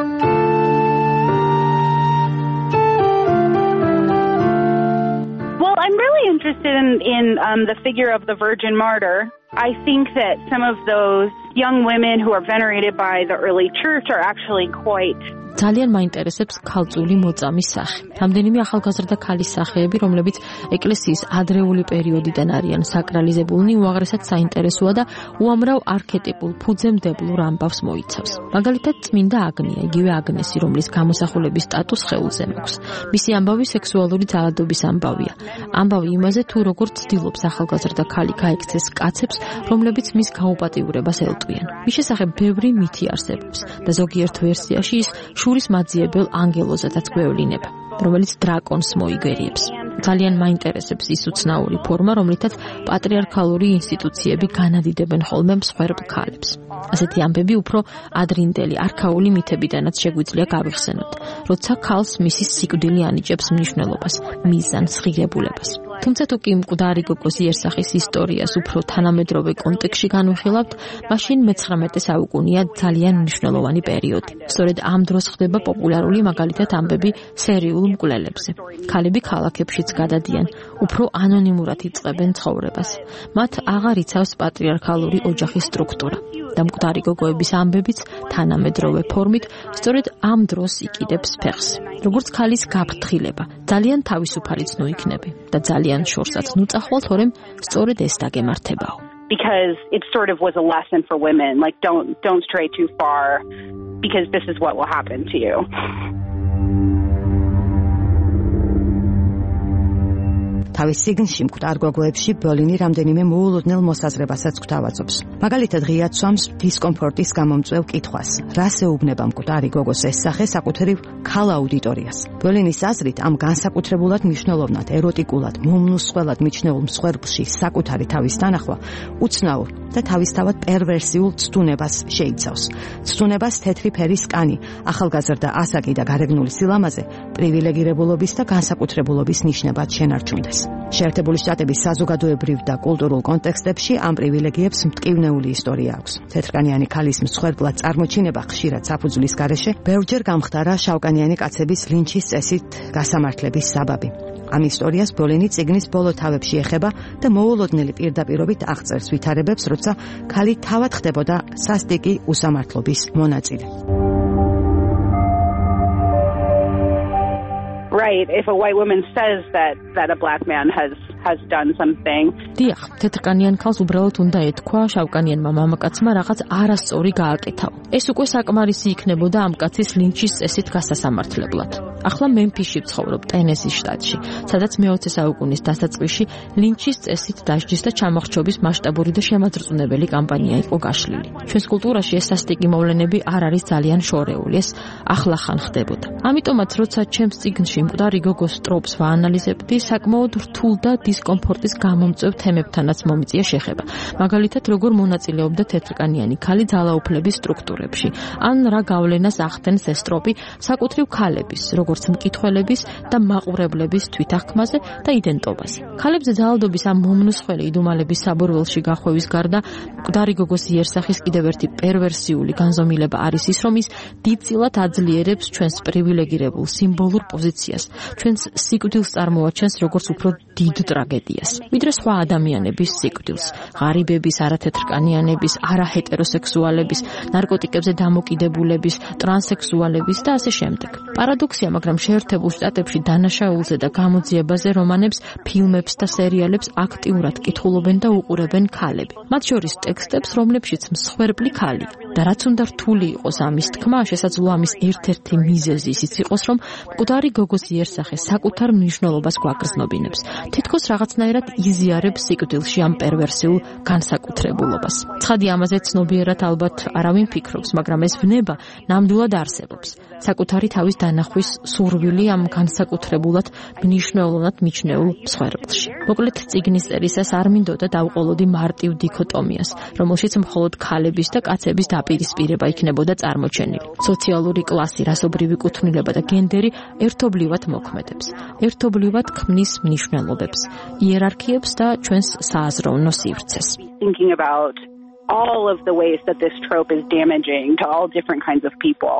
Interested in, in um, the figure of the Virgin Martyr. I think that some of those young women who are venerated by the early church are actually quite ძალიან მაინტერესებს ქალწული მოწამის სახე. რამდენიმე ახალგაზრდა ქალის სახეები, რომლებიც ეკლესიის ადრეული პერიოდიდან არიან საკრალიზებულნი, უაღრესად საინტერესოა და უამრავ არქეტიპულ ფუძემდებლურ ამბავს მოიცავს. მაგალითად, წმინდა აგნია, იგივე აგნესი, რომლის გამოსახულების სტატუს სხეულზე მაქვს. მისი ამბავი სექსუალური ძალადობის ამბავია. ამბავი იმაზე, თუ როგორ ცდილობს ახალგაზრდა ქალი გაექცეს კაცებს, რომლებიც მის გაუპატიურებას ელტვიან. მის შესახებ ბევრი მითი არსებობს და ზოგიერთ ვერსიაში ის შურის მაძიებელ ანგელოზადაც გვევლინება, რომელიც დრაკონს მოიგერიებს. ძალიან მაინტერესებს ის უცნაური ფორმა, რომლითაც პატრიარქალური ინსტიტუციები განადიდებენ ხოლმე მსხვერპლ ქალებს. ასეთი ამბები უფრო ადრინდელი არქაული მითებიდანაც შეგვიძლია გავიხსენოთ, როცა ქალს მისი სიკვდილი ანიჭებს მნიშვნელობას, მიზანს, ღირებულებას. თუმცა თუ კი მკვდარი გოგოს იერსახის ისტორიას უფრო თანამედროვე კონტექსტში განვიხილავთ, მაშინ მეცხრამეტე საუკუნეა ძალიან მნიშვნელოვანი პერიოდი. სწორედ ამ დროს ხდება პოპულარული მაგალითად ამბები სერიულ მკვლელებზე. ქალები ქალაქებშიც გადადიან, უფრო ანონიმურად იწყებენ ცხოვრებას. მათ აღარ იცავს პატრიარქალური ოჯახის სტრუქტურა. და მკვდარი გოგოების ამბებიც თანამედროვე ფორმით სწორედ ამ დროს იკიდებს ფეხს. როგორც ქალის გაფრთხილება, ძალიან თავისუფალიც ნუ იქნები და ძალიან შორსაც ნუ წახვალ, თორემ სწორედ ეს დაგემართებაო. Because it sort of was a lesson for women, like don't don't stray too far because this is what will happen to you. თავის სიგნში მკვდარ გოგოებში ბოლინი რამდენიმე მოულოდნელ მოსაზრებასაც გვთავაზობს. მაგალითად, ღიად სვამს დისკომფორტის გამომწვევ კითხვას. რას ეუბნება მკვდარი გოგოს ეს სახე საკუთრივ ქალ აუდიტორიას? ბოლინის აზრით, ამ განსაკუთრებულად მნიშვნელოვნად, ეროტიკულად, მომნუსხველად მიჩნეულ მსხვერპლში საკუთარი თავის დანახვა უცნაურ და თავისთავად პერვერსიულ ცდუნებას შეიცავს. ცდუნებას თეთრი ფერის კანი, ახალგაზრდა ასაკი და გარეგნული სილამაზე პრივილეგირებულობის და განსაკუთრებულობის ნიშნებად შენარჩუნდეს. შეერთებული შტატების საზოგადოებრივ და კულტურულ კონტექსტებში ამ პრივილეგიებს მტკივნეული ისტორია აქვს. თეთრკანიანი ქალის მსხვერპლად წარმოჩინება ხშირად საფუძვლის გარეშე ბევრჯერ გამხდარა შავკანიანი კაცების ლინჩის წესით გასამართლების საბაბი. ამ ისტორიას ბოლინი წიგნის ბოლო თავებში ეხება და მოულოდნელი პირდაპირობით აღწერს ვითარებებს, როცა ქალი თავად ხდებოდა სასტიკი უსამართლობის მონაწილე. Right, if a white woman says that that a black man has has done something. დიახ, თეთრკანიან ქალს უბრალოდ უნდა ეთქვა შავკანიანმა მამაკაცმა რაღაც არასწორი გააკეთაო. ეს უკვე საკმარისი იქნებოდა ამ კაცის ლინჩის წესით გასასამართლებლად. ახლა მემფისში ვცხოვრობ, ტენესის შტატში, სადაც მეოცე საუკუნის დასაწყისში ლინჩის წესით დასჯის და ჩამოხრჩობის მასშტაბური და შემაძრწუნებელი კამპანია იყო გაშლილი. ჩვენს კულტურაში ეს სასტიკი მოვლენები არ არის ძალიან შორეული, ეს ახლახან ხდებოდა. ამიტომაც, როცა ჩემს წიგნში მკვდარი გოგოს ტროპს ვაანალიზებდი, საკმაოდ რთულ და დისკომფორტის გამომწვევ თემებთანაც მომიწია შეხება. მაგალითად, როგორ მონაწილეობდა თეთრკანიანი ქალი ძალაუფლების სტრუქტურებში, ან რა გავლენას ახდენს ეს ტროპი საკუთრივ ქალების, როგორც მკითხველების და მაყურებლების თვითახკმაზე და იდენტობაზე. ქალებზე ძალადობის ამ მომნუსხველი იდუმალების საბურველში გახვევის გარდა, მკვდარი გოგოს იერსახის კიდევ ერთი პერვერსიული განზომილება არის ის, რომ ის დიდწილად აძლიერებს ჩვენს პრივილეგირებულ სიმბოლურ პოზიციას, ჩვენს სიკვდილს წარმოაჩენს როგორც უფრო დიდ ტრაგედიას, ვიდრე სხვა ადამიანების სიკვდილს, ღარიბების, არათეთრკანიანების, არაჰეტეროსექსუალების, ნარკოტიკებზე დამოკიდებულების, ტრანსექსუალების და ასე შემდეგ. პარადოქსია, მაგრამ შეერთებულ შტატებში დანაშაულზე და გამოძიებაზე რომანებს, ფილმებს და სერიალებს აქტიურად კითხულობენ და უყურებენ ქალები. მათ შორის ტექსტებს, რომლებშიც მსხვერპლი ქალია. და რაც უნდა რთული იყოს ამის თქმა, შესაძლოა ამის ერთ-ერთი მიზეზი ისიც იყოს, რომ მკვდარი გოგოს იერსახე საკუთარ მნიშვნელობას გვაგრძნობინებს. თითქოს რაღაცნაირად იზიარებს სიკვდილში ამ პერვერსიულ განსაკუთრებულობას. ცხადი ამაზე ცნობიერად ალბათ არავინ ფიქრობს, მაგრამ ეს ვნება ნამდვილად არსებობს. საკუთარი თავის დანახვის სურვილი ამ განსაკუთრებულად მნიშვნელოვნად მიჩნეულ მსხვერპლში. მოკლედ წიგნის წერისას არ მინდოდა დავყოლოდი მარტივ დიქოტომიას, რომელშიც მხოლოდ ქალების და კაცების დაპირისპირება იქნებოდა წარმოჩენილი. სოციალური კლასი, რასობრივი კუთვნილება და გენდერი ერთობლივად მოქმედებს. ერთობლივად ქმნის მნიშვნელობებს, იერარქიებს და ჩვენს სააზროვნო სივრცეს. Thinking about all of the ways that this trope is damaging to all different kinds of people.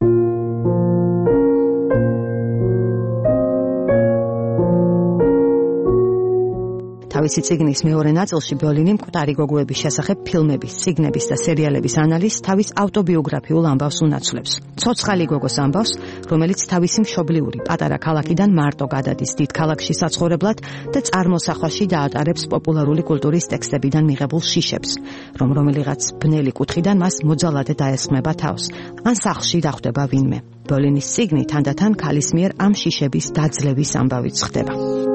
თავისი წიგნის მეორე ნაწილში ბიოლინი მკვდარი გოგოების შესახებ ფილმების, წიგნების და სერიალების ანალიზს თავის ავტობიოგრაფიულ ამბავს უნაცვლებს. ცოცხალი გოგოს ამბავს, რომელიც თავისი მშობლიური პატარა ქალაქიდან მარტო გადადის დიდ ქალაქში საცხოვრებლად და წარმოსახვაში დაატარებს პოპულარული კულტურის ტექსტებიდან მიღებულ შიშებს, რომ რომელიღაც ბნელი კუთხიდან მას მოძალადე დაესხმება თავს, ან სახლში დახვდება ვინმე. ბიოლინის წიგნი თანდათან ქალის მიერ ამ შიშების დაძლევის ამბავიც ხდება.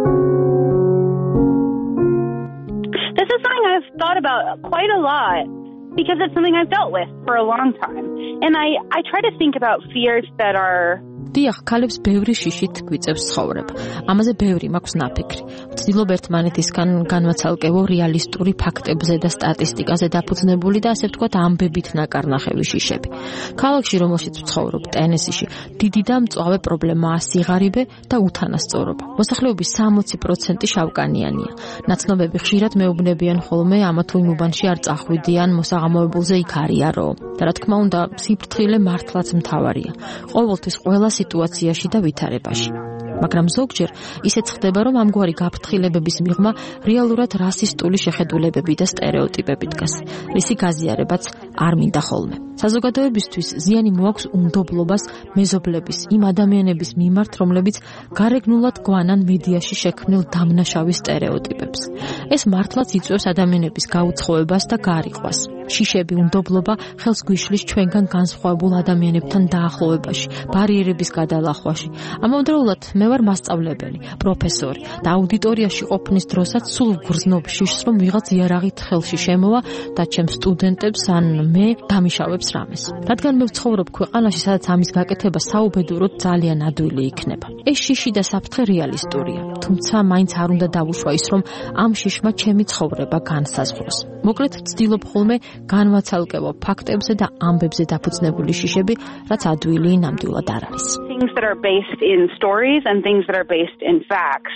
This is something I've thought about quite a lot because it's something I've dealt with for a long time. And I, I try to think about fears that are... დიახ, ქალებს ბევრი შიშით გვიწევს ცხოვრება. ამაზე ბევრი მაქვს ნაფიქრი. ვცდილობ ერთმანეთისგან განვაცალკევო რეალისტური ფაქტებზე და სტატისტიკაზე დაფუძნებული და ასე ვთქვათ ამბებით ნაკარნახევი შიშები. ქალაქში, რომელშიც ვცხოვრობ, ტენესიში, დიდი და მწვავე პრობლემაა სიღარიბე და უთანასწორობა. მოსახლეობის სამოცი პროცენტი შავკანიანია. ნაცნობები ხშირად მეუბნებიან ხოლმე ამა თუ იმ უბანში არ წახვიდიან, მოსაღამოებულზე იქ არიარო. და რა თქმა უნდა, სიფრთხილე მართლაც მთავარია. ყოველთვის ყველა სიტუაციაში და ვითარებაში. მაგრამ ზოგჯერ ისეც ხდება, რომ ამგვარი გაფრთხილებების მიღმა რეალურად რასისტული შეხედულებები და სტერეოტიპები დგას, რისი გაზიარებაც არ მინდა ხოლმე. საზოგადოებისთვის ზიანი მოაქვს უნდობლობას მეზობლების, იმ ადამიანების მიმართ, რომლებიც გარეგნულად გვანან მედიაში შექმნილ დამნაშავი სტერეოტიპებს. ეს მართლაც იწვევს ადამიანების გაუცხოებას და გარიყვას. შიშები უნდობლობა ხელს გვიშლის ჩვენგან განსხვავებულ ადამიანებთან დაახლოვებაში, ბარიერების გადალახვაში. ამავდროულად მე ვარ მასწავლებელი, პროფესორი და აუდიტორიაში ყოფნის დროსაც სულ ვგრძნობ შიშს, რომ ვიღაც იარაღით ხელში შემოვა და ჩემ სტუდენტებს ან მე დამიშავებს რამეს. რადგან მე ვცხოვრობ ქვეყანაში, სადაც ამის გაკეთება საუბედუროდ ძალიან ადვილი იქნება. ეს შიში და საფრთხე რეალისტურია, თუმცა მაინც არ უნდა დავუშვა ის, რომ ამ შიშმა ჩემი ცხოვრება განსაზღვროს. მოკლედ ვცდილობ ხოლმე განვაცალკევო ფაქტებზე და ამბებზე დაფუძნებული შიშები, რაც ადვილი ნამდვილად არ არის. Things that are based in stories and things that are based in facts.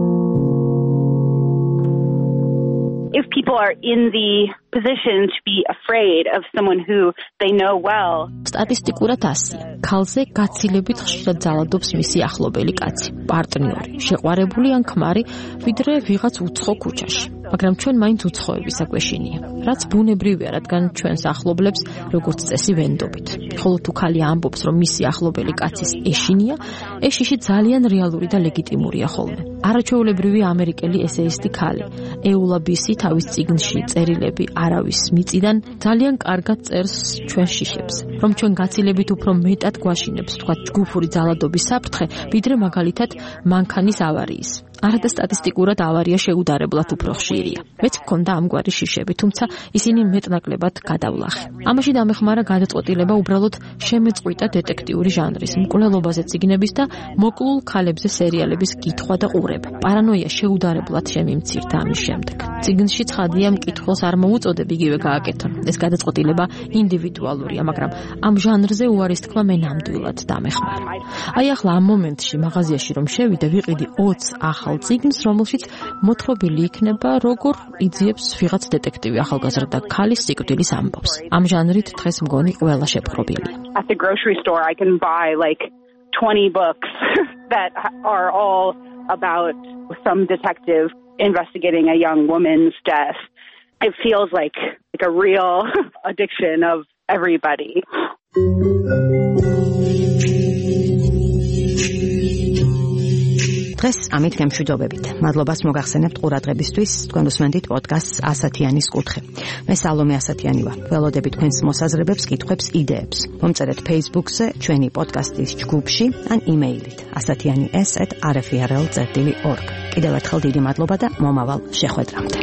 If people are in the position to be afraid of someone who they know well. სტატისტიკურად ასია. ქალზე გაცილებით ხშირად ძალადობს მისი ახლობელი კაცი, პარტნიორი, შეყვარებული ან ქმარი, ვიდრე ვიღაც უცხო ქუჩაში. მაგრამ ჩვენ მაინც უცხოების აკვეშინია. რაც ბუნებრივია, რადგან ჩვენს ახლობლებს როგორც წესი ვენდობით. ხოლო თუ ქალი ამბობს, რომ მისი ახლობელი კაცის ეშინია, ეს შიში ძალიან რეალური და ლეგიტიმურია ხოლმე. არაჩვეულებრივი ამერიკელი ესეისტი ქალი, ეულა ბისი თავის წიგნში წერილები არავის მიწიდან ძალიან კარგად წერს ჩვენ შიშებს. რომ ჩვენ გაცილებით უფრო მეტად გვაშინებს, თქვა ჯგუფური ძალადობის საფრთხე, ვიდრე მაგალითად მანქანის ავარიის. არადა სტატისტიკურად ავარია შეუდარებლად უფრო ხშირია. მეც მქონდა ამგვარი შიშები, თუმცა ისინი მეტნაკლებად გადავლახე. ამაში დამეხმარა გადაწყვეტილება უბრალოდ შემეწყვიტა დეტექტიური ჟანრის, მკვლელობაზე წიგნების და მოკლულ ქალებზე სერიალების კითხვა და ყურება. პარანოია შეუდარებლად შემიმცირდა ამის შემდეგ. წიგნში ცხადია, მკითხველს არ მოუწოდებ იგივე გააკეთონ. ეს გადაწყვეტილება ინდივიდუალურია, მაგრამ ამ ჟანრზე უარის თქმა მე ნამდვილად დამეხმარა. აი ახლა ამ მომენტში მაღაზიაში რომ შევიდე, ვიყიდი ოცს ახალ წიგნს, რომელშიც მოთხრობილი იქნება, როგორ იძიებს ვიღაც დეტექტივი ახალგაზრდა ქალის სიკვდილის ამბავს. ამ ჟანრით დღეს მგონი ყველა შეპყრობილია. At the grocery store I can buy like twenty books that are all about some detective investigating a young woman's death. It feels like like a real addiction of everybody. დღეს ამით გემშვიდობებით. მადლობას მოგახსენებთ ყურადღებისთვის. თქვენ უსმენთ პოდკასტს ასათიანის კუთხე. მე სალომე ასათიანი ვარ. ველოდები თქვენს მოსაზრებებს, კითხვებს, იდეებს. მომწერეთ Facebook-ზე, ჩვენი პოდკასტის ჯგუფში ან იმეილით ასათიანი ეს at r f r l dot org. კიდევ ერთხელ დიდი მადლობა და მომავალ შეხვედრამდე.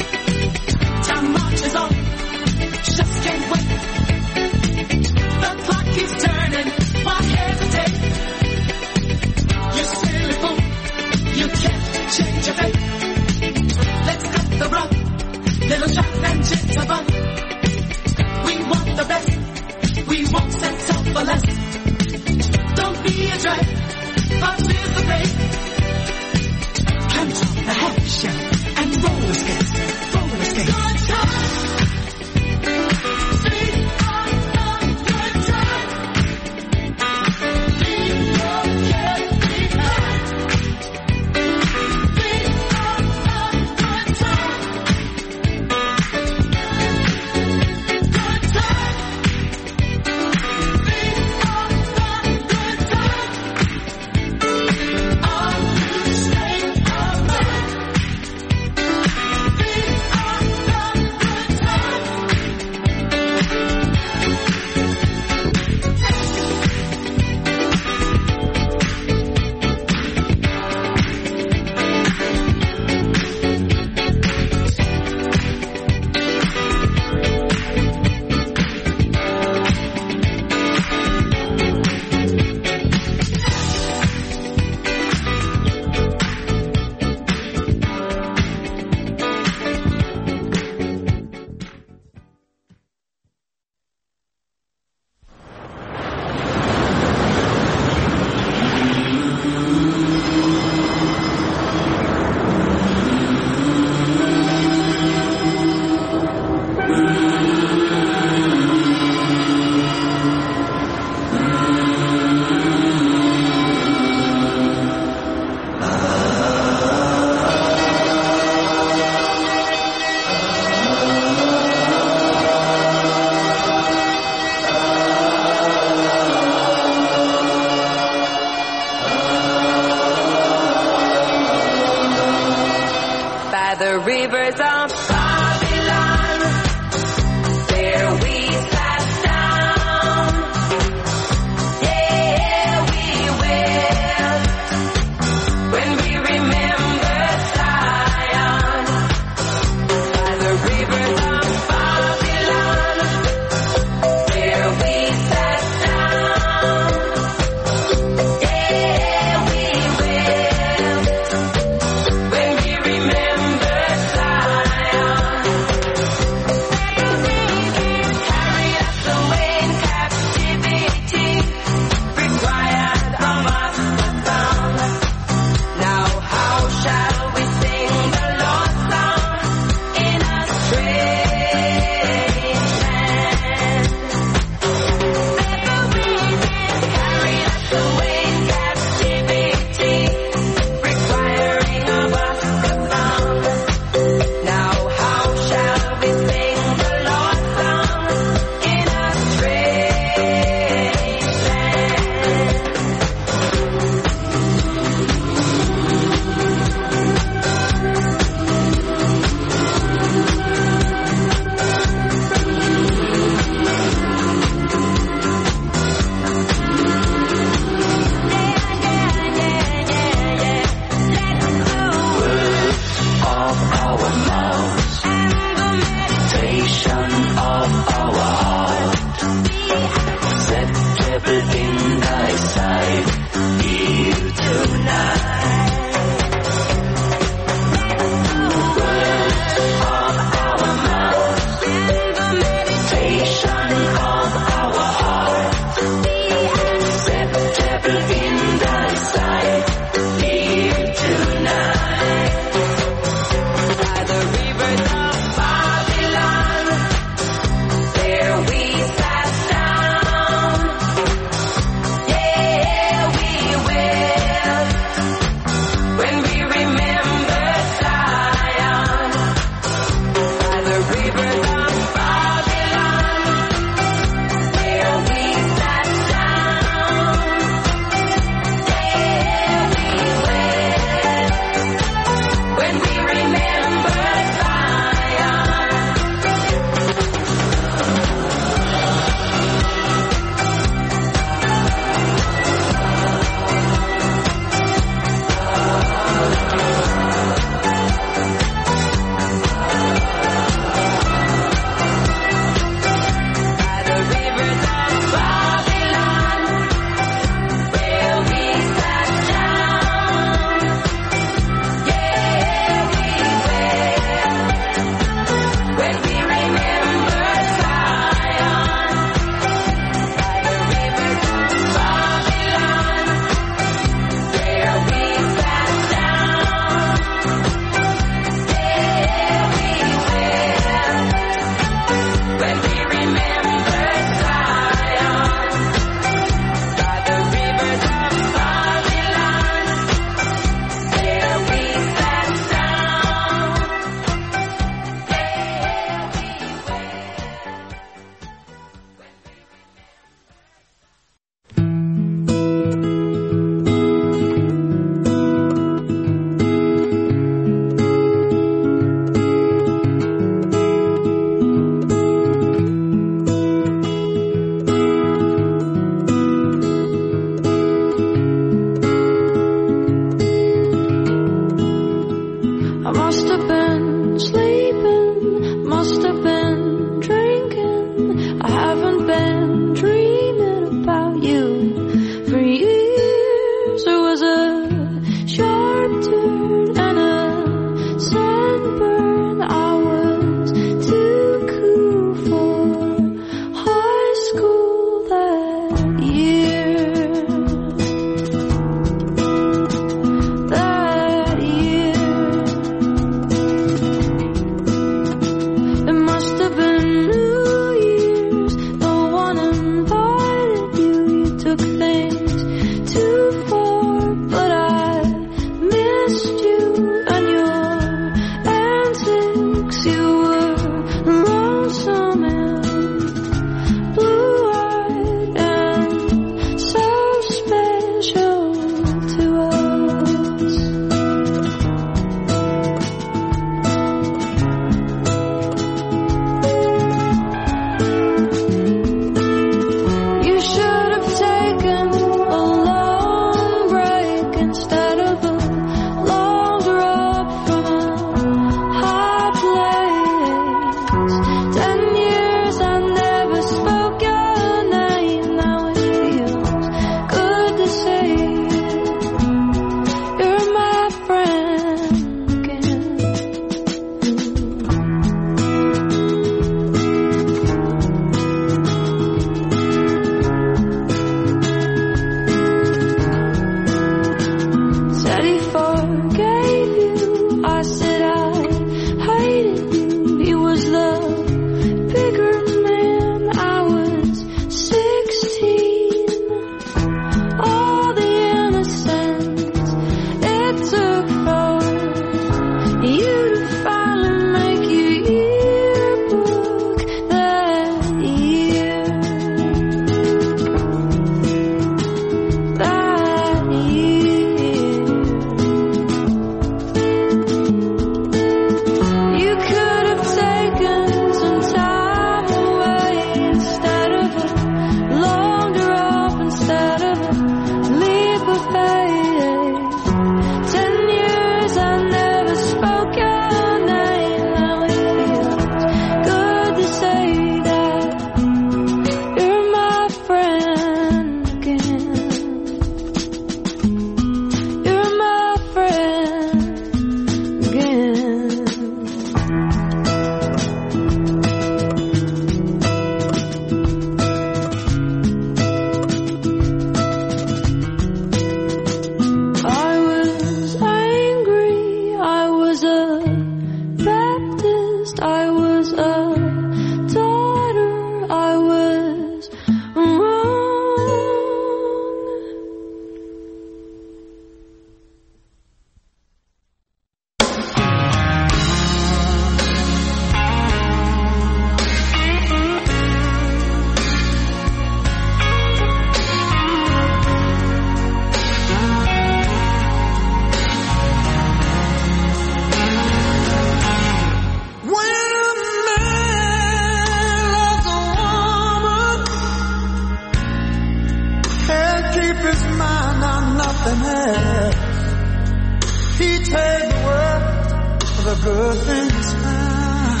good things found.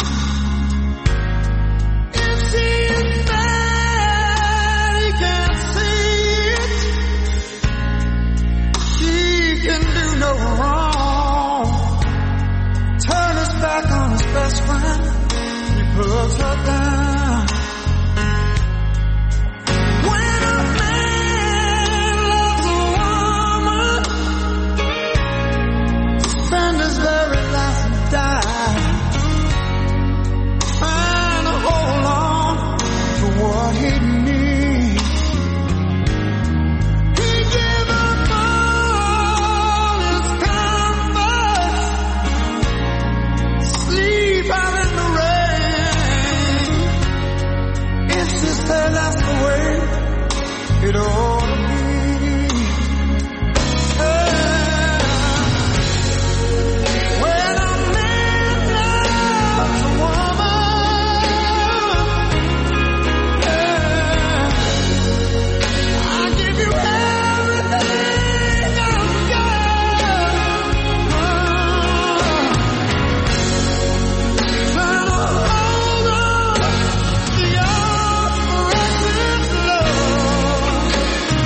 If she is bad, he can't see it. She can do no wrong. Turn his back on his best friend. He puts her down. When a man loves a woman, spend his very life and die, trying to hold on to what he needs. He gave up all his comforts, sleep out in the rain. If she said that's the way it ought to be. When a man loves a woman, I give you everything I've got. Trying to hold on to your precious love.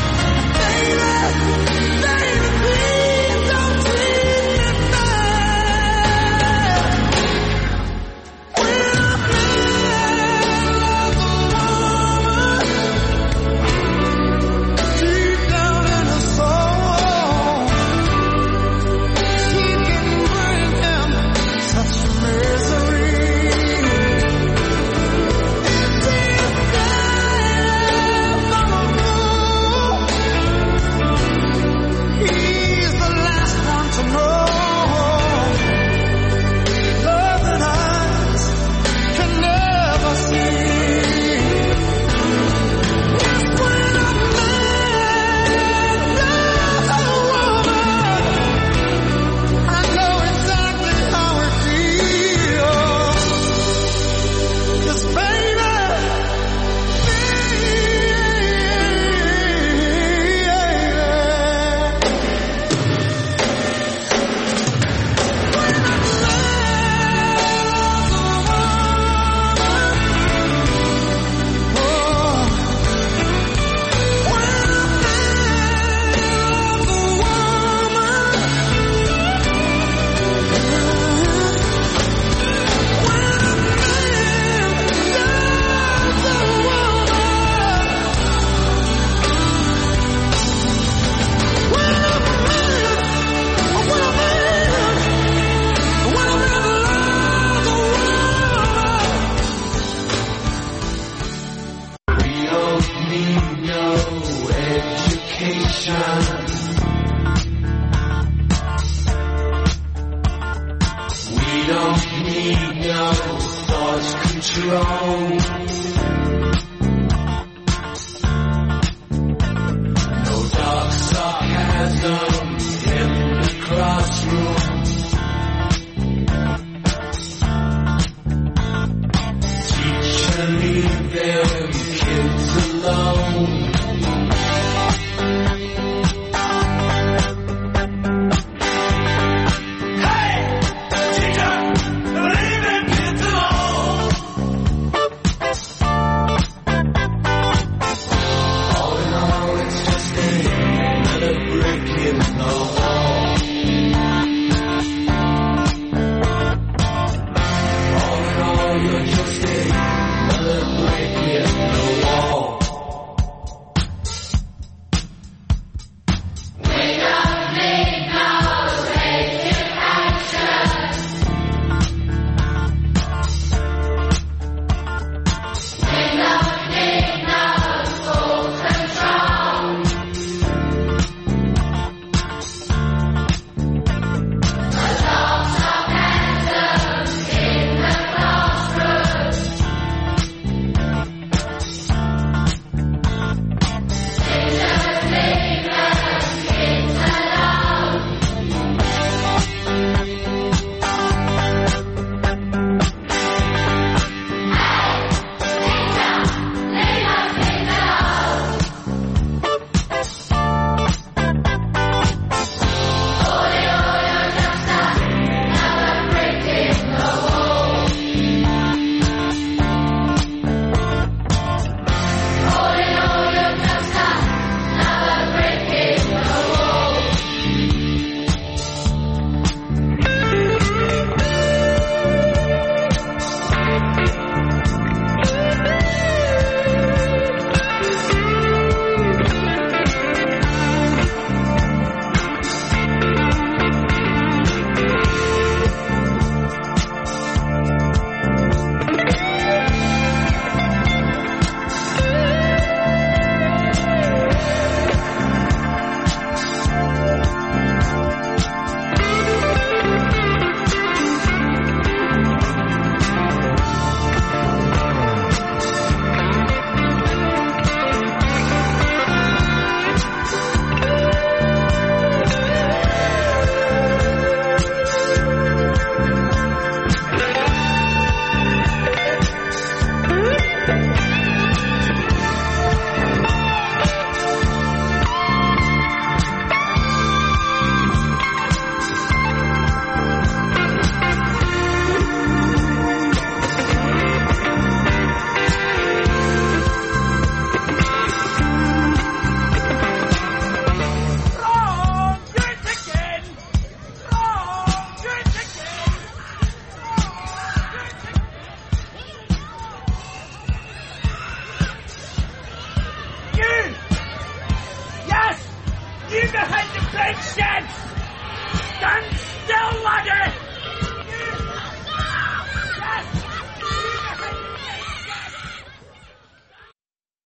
behind the plate shed! Stand still, laddie!